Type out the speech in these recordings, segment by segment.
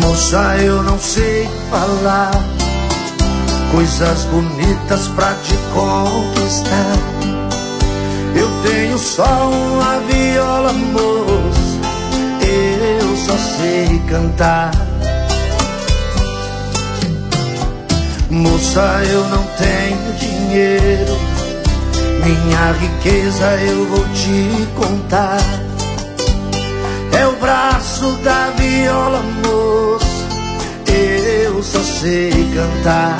Moça, eu não sei falar coisas bonitas pra te conquistar. Eu tenho só uma viola, moça, eu só sei cantar. Moça, eu não tenho dinheiro, minha riqueza eu vou te contar. É o braço da viola, moça, eu só sei cantar.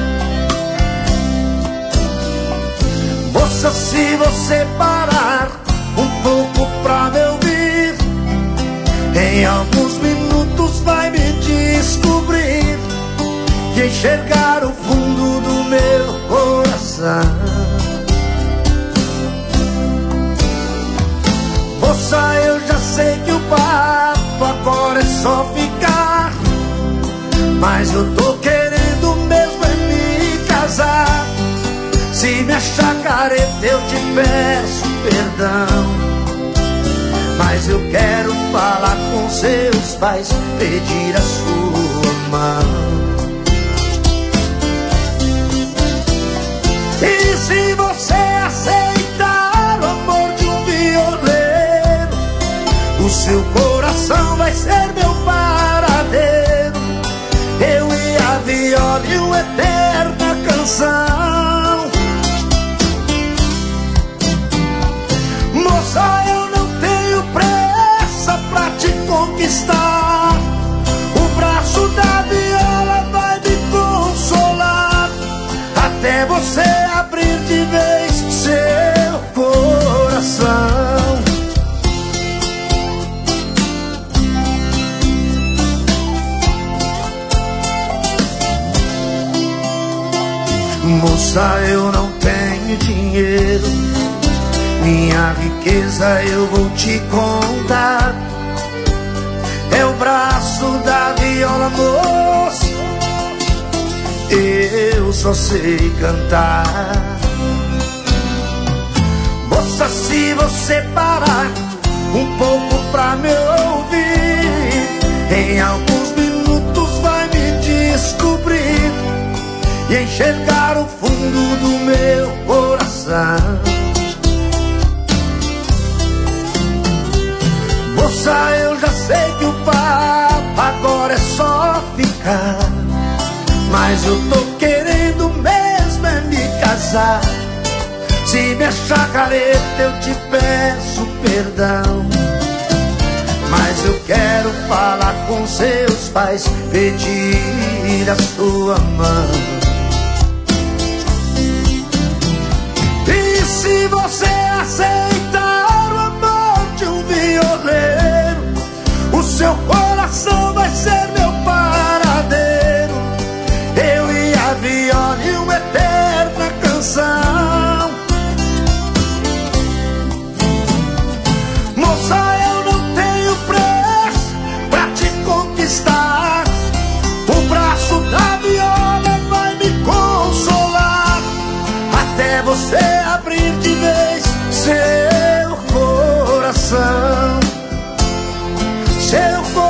Moça, se você parar um pouco pra me ouvir, em alguns minutos vai me descobrir e enxergar o fundo do meu coração. Moça, eu já sei que o papo agora é só ficar, mas eu tô querendo mesmo é me casar. Se me achar careta eu te peço perdão, mas eu quero falar com seus pais, pedir a sua mão. E se você aceitar o amor de um violeiro, o seu coração vai ser meu paradeiro. Eu e a viola e uma eterna canção. Moça, eu não tenho pressa pra te conquistar. O braço da viola vai me consolar, até você abrir de vez seu coração. Moça, eu não tenho dinheiro, minha riqueza eu vou te contar. É o braço da viola, moça, eu só sei cantar. Moça, se você parar um pouco pra me ouvir, em alguns minutos vai me descobrir e enxergar o fundo do meu coração. Moça, eu já sei que o papo agora é só ficar, mas eu tô querendo mesmo é me casar. Se me achar careta eu te peço perdão, mas eu quero falar com seus pais, pedir a sua mão. E se você aceitar o amor de um violeiro, o seu coração vai ser meu paradeiro. Eu e a viola e uma eterna canção. Moça, eu não tenho pressa pra te conquistar. O braço da viola vai me consolar, até você abrir de vez seu coração. Seu coração.